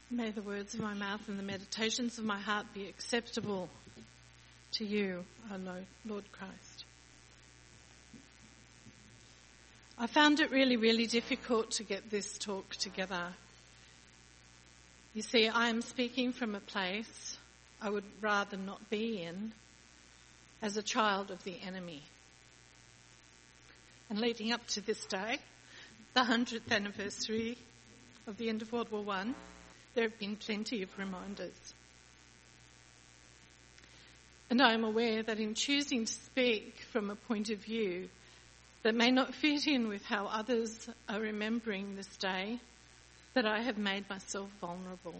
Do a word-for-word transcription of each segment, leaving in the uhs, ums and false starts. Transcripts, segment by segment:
May the words of my mouth and the meditations of my heart be acceptable to you, our Lord Christ. I found it really, really difficult to get this talk together. You see, I am speaking from a place I would rather not be in as a child of the enemy. And leading up to this day, the hundredth anniversary of the end of World War One, there have been plenty of reminders. And I am aware that in choosing to speak from a point of view that may not fit in with how others are remembering this day, that I have made myself vulnerable.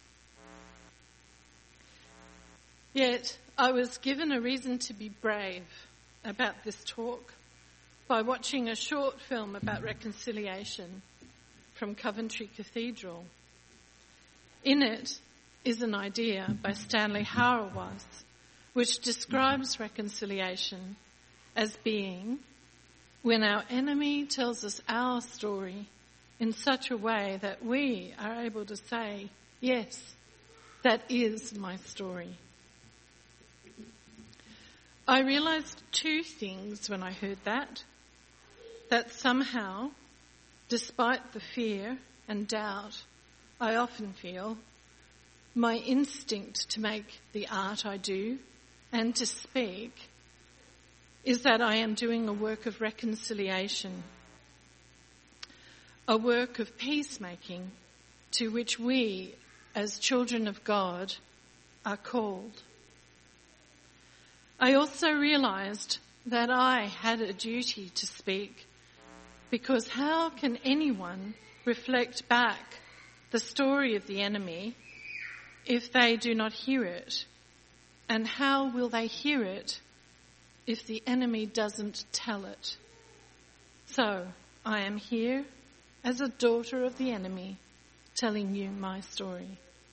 Yet I was given a reason to be brave about this talk by watching a short film about reconciliation from Coventry Cathedral. In it is an idea by Stanley Hauerwas which describes reconciliation as being when our enemy tells us our story in such a way that we are able to say, yes, that is my story. I realised two things when I heard that. That somehow, despite the fear and doubt I often feel, my instinct to make the art I do and to speak is that I am doing a work of reconciliation, a work of peacemaking to which we, as children of God, are called. I also realised that I had a duty to speak, because how can anyone reflect back the story of the enemy if they do not hear it? And how will they hear it if the enemy doesn't tell it? So I am here as a daughter of the enemy, telling you my story.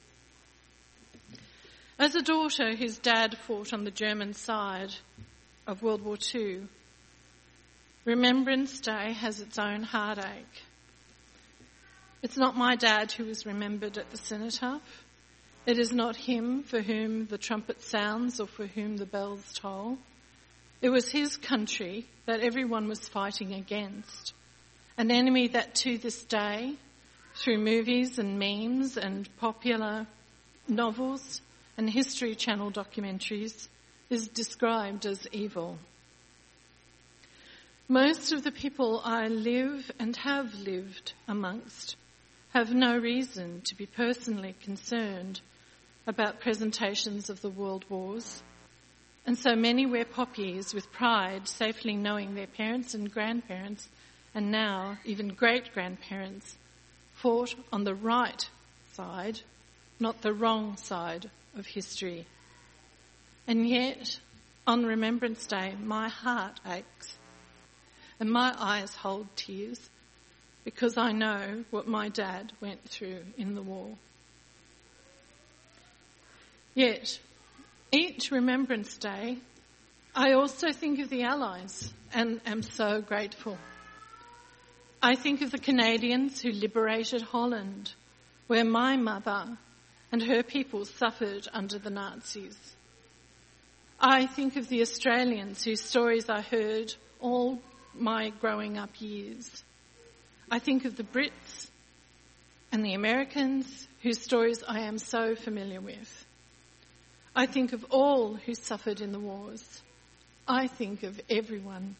As a daughter whose dad fought on the German side of World War Two, Remembrance Day has its own heartache. It's not my dad who is remembered at the cenotaph. It is not him for whom the trumpet sounds or for whom the bells toll. It was his country that everyone was fighting against, an enemy that to this day, through movies and memes and popular novels and History Channel documentaries, is described as evil. Most of the people I live and have lived amongst have no reason to be personally concerned about presentations of the world wars, and so many wear poppies with pride, safely knowing their parents and grandparents, and now even great-grandparents, fought on the right side, not the wrong side of history. And yet, on Remembrance Day, my heart aches and my eyes hold tears because I know what my dad went through in the war. Yet, each Remembrance Day, I also think of the Allies and am so grateful. I think of the Canadians who liberated Holland, where my mother and her people suffered under the Nazis. I think of the Australians whose stories I heard all my growing up years. I think of the Brits and the Americans whose stories I am so familiar with. I think of all who suffered in the wars. I think of everyone.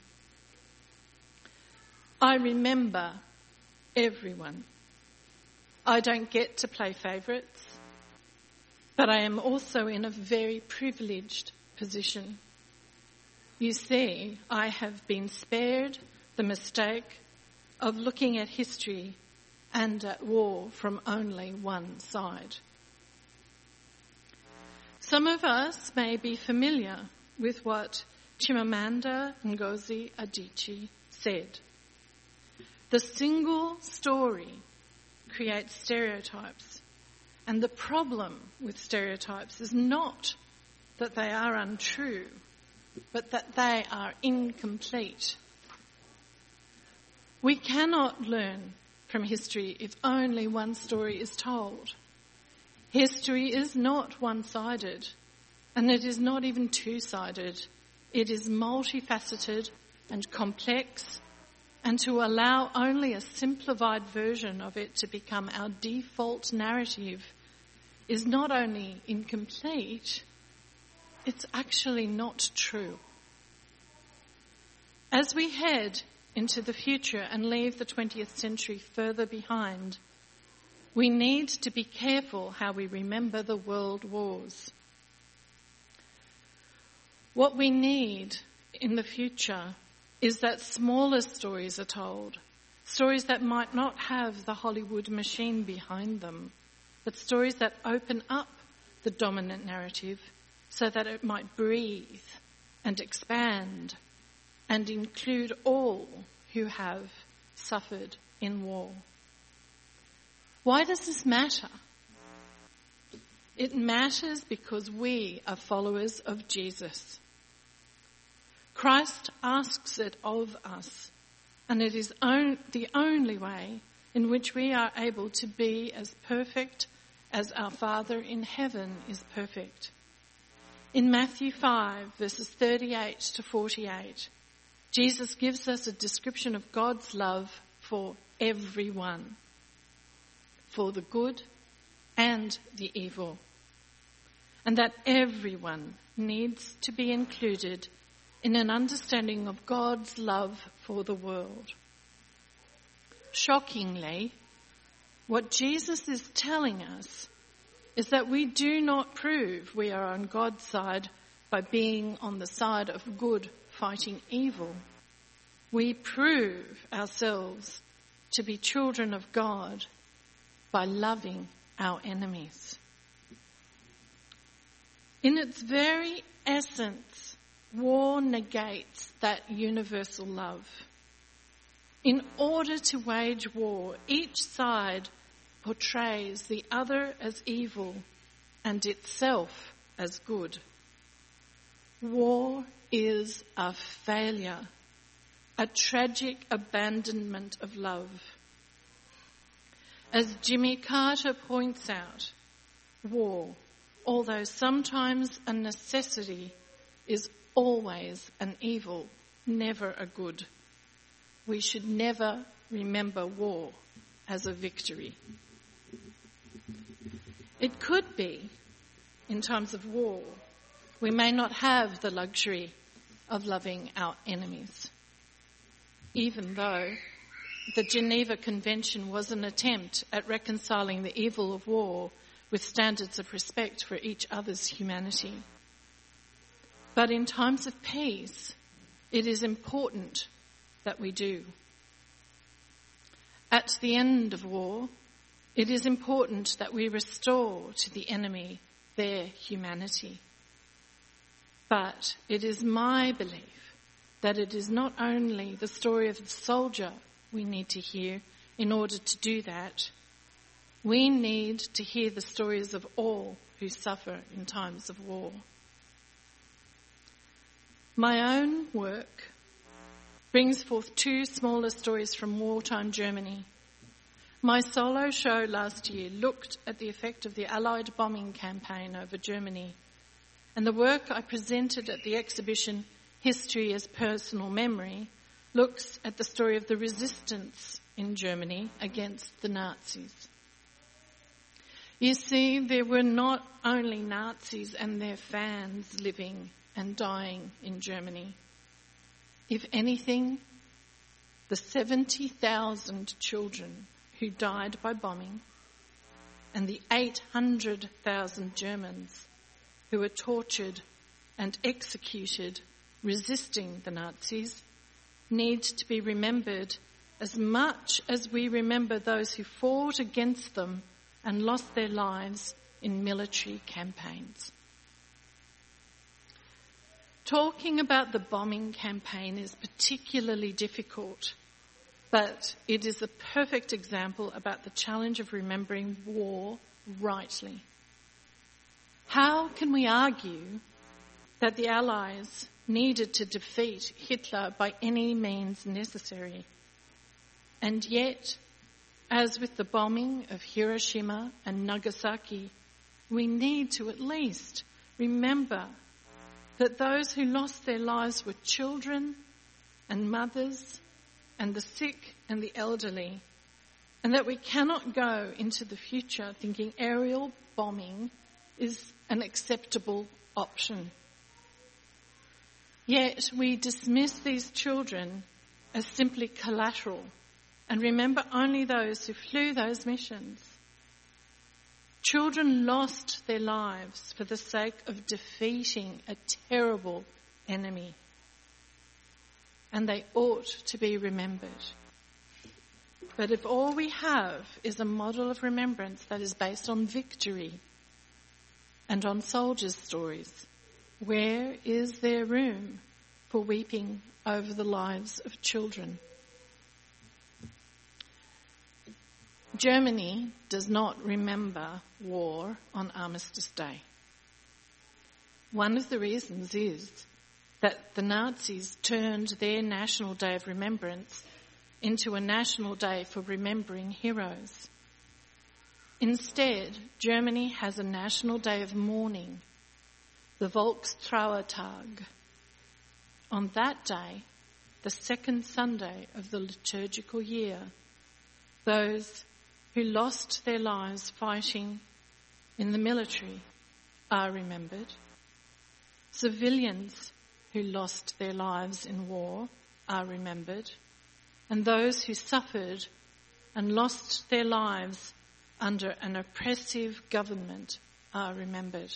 I remember everyone. I don't get to play favourites, but I am also in a very privileged position. You see, I have been spared the mistake of looking at history and at war from only one side. Some of us may be familiar with what Chimamanda Ngozi Adichie said. The single story creates stereotypes, and the problem with stereotypes is not that they are untrue, but that they are incomplete. We cannot learn from history if only one story is told. History is not one-sided, and it is not even two-sided. It is multifaceted and complex, and to allow only a simplified version of it to become our default narrative is not only incomplete, it's actually not true. As we head into the future and leave the twentieth century further behind, we need to be careful how we remember the world wars. What we need in the future is that smaller stories are told, stories that might not have the Hollywood machine behind them, but stories that open up the dominant narrative so that it might breathe and expand and include all who have suffered in war. Why does this matter? It matters because we are followers of Jesus. Christ asks it of us, and it is on, the only way in which we are able to be as perfect as our Father in heaven is perfect. In Matthew five, verses thirty-eight to forty-eight, Jesus gives us a description of God's love for everyone, for the good and the evil, and that everyone needs to be included in an understanding of God's love for the world. Shockingly, what Jesus is telling us is that we do not prove we are on God's side by being on the side of good fighting evil. We prove ourselves to be children of God by loving our enemies. In its very essence, war negates that universal love. In order to wage war, each side portrays the other as evil and itself as good. War is a failure, a tragic abandonment of love. As Jimmy Carter points out, war, although sometimes a necessity, is always an evil, never a good. We should never remember war as a victory. It could be, in times of war, we may not have the luxury of loving our enemies, even though the Geneva Convention was an attempt at reconciling the evil of war with standards of respect for each other's humanity. But in times of peace, it is important that we do. At the end of war, it is important that we restore to the enemy their humanity. But it is my belief that it is not only the story of the soldier we need to hear in order to do that. We need to hear the stories of all who suffer in times of war. My own work brings forth two smaller stories from wartime Germany. My solo show last year looked at the effect of the Allied bombing campaign over Germany, and the work I presented at the exhibition History as Personal Memory looks at the story of the resistance in Germany against the Nazis. You see, there were not only Nazis and their fans living and dying in Germany. If anything, the seventy thousand children who died by bombing and the eight hundred thousand Germans who were tortured and executed resisting the Nazis need to be remembered as much as we remember those who fought against them and lost their lives in military campaigns. Talking about the bombing campaign is particularly difficult, but it is a perfect example about the challenge of remembering war rightly. How can we argue that the Allies needed to defeat Hitler by any means necessary? And yet, as with the bombing of Hiroshima and Nagasaki, we need to at least remember that those who lost their lives were children and mothers and the sick and the elderly, and that we cannot go into the future thinking aerial bombing is an acceptable option. Yet we dismiss these children as simply collateral and remember only those who flew those missions. Children lost their lives for the sake of defeating a terrible enemy, and they ought to be remembered. But if all we have is a model of remembrance that is based on victory and on soldiers' stories, where is there room for weeping over the lives of children? Germany does not remember war on Armistice Day. One of the reasons is that the Nazis turned their National Day of Remembrance into a national day for remembering heroes. Instead, Germany has a national day of mourning, the Volkstrauertag. On that day, the second Sunday of the liturgical year, those who lost their lives fighting in the military are remembered. Civilians who lost their lives in war are remembered. And those who suffered and lost their lives under an oppressive government are remembered.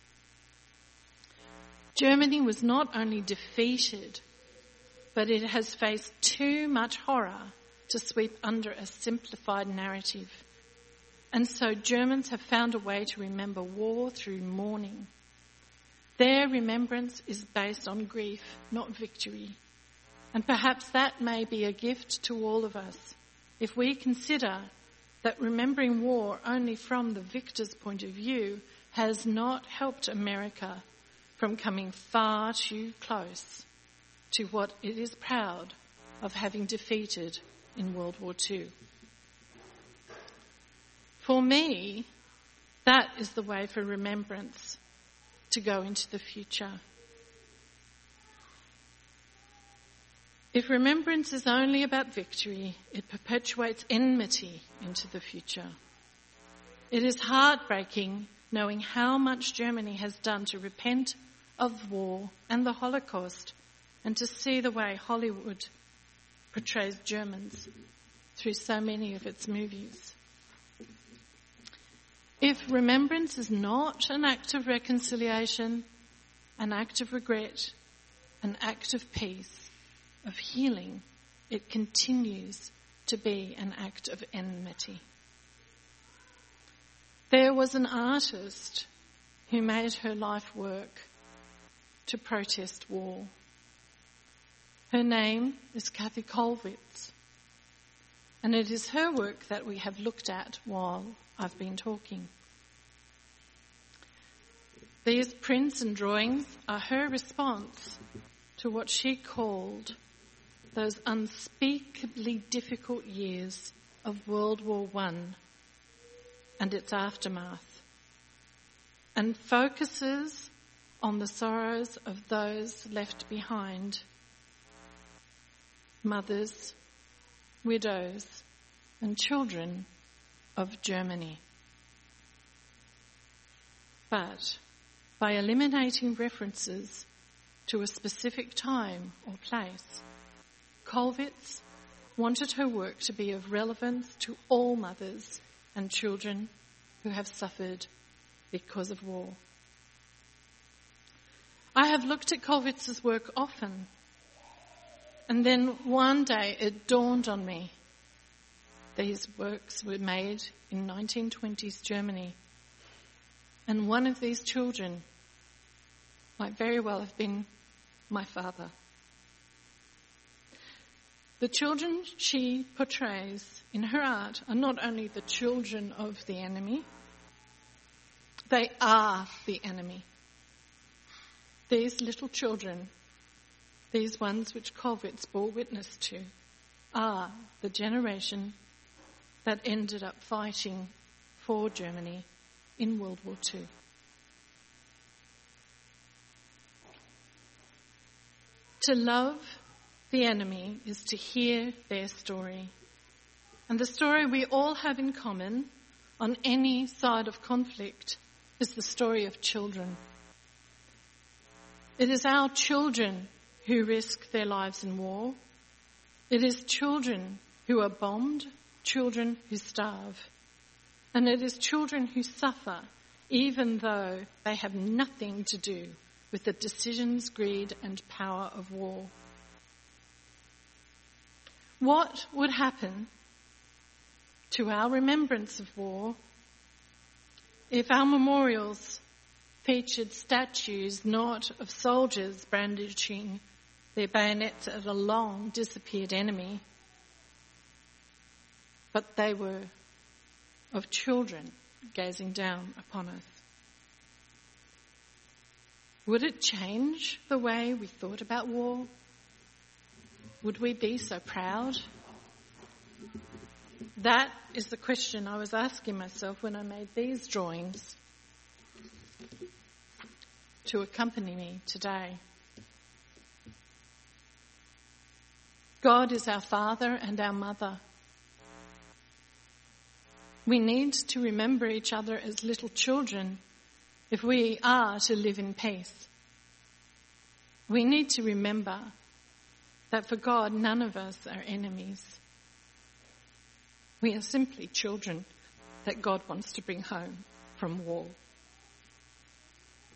Germany was not only defeated, but it has faced too much horror to sweep under a simplified narrative. And so Germans have found a way to remember war through mourning. Their remembrance is based on grief, not victory. And perhaps that may be a gift to all of us if we consider that remembering war only from the victor's point of view has not helped America from coming far too close to what it is proud of having defeated in World War Two. For me, that is the way for remembrance to go into the future. If remembrance is only about victory, it perpetuates enmity into the future. It is heartbreaking knowing how much Germany has done to repent of war and the Holocaust, and to see the way Hollywood portrays Germans through so many of its movies. If remembrance is not an act of reconciliation, an act of regret, an act of peace, of healing, it continues to be an act of enmity. There was an artist who made her life work to protest war. Her name is Kathy Kollwitz, and it is her work that we have looked at while I've been talking. These prints and drawings are her response to what she called those unspeakably difficult years of World War One and its aftermath, and focuses on the sorrows of those left behind, mothers, widows, and children of Germany. But by eliminating references to a specific time or place, Kollwitz wanted her work to be of relevance to all mothers and children who have suffered because of war. I have looked at Kollwitz's work often, and then one day it dawned on me. These works were made in nineteen twenties Germany, and one of these children might very well have been my father. The children she portrays in her art are not only the children of the enemy, they are the enemy. These little children, these ones which Kollwitz bore witness to, are the generation that ended up fighting for Germany in World War Two. To love the enemy is to hear their story. And the story we all have in common on any side of conflict is the story of children. It is our children who risk their lives in war. It is children who are bombed, children who starve. And it is children who suffer even though they have nothing to do with the decisions, greed and power of war. What would happen to our remembrance of war if our memorials featured statues not of soldiers brandishing their bayonets at a long disappeared enemy, but they were of children gazing down upon us? Would it change the way we thought about war? Would we be so proud? That is the question I was asking myself when I made these drawings to accompany me today. God is our Father and our Mother. We need to remember each other as little children if we are to live in peace. We need to remember that for God, none of us are enemies. We are simply children that God wants to bring home from war.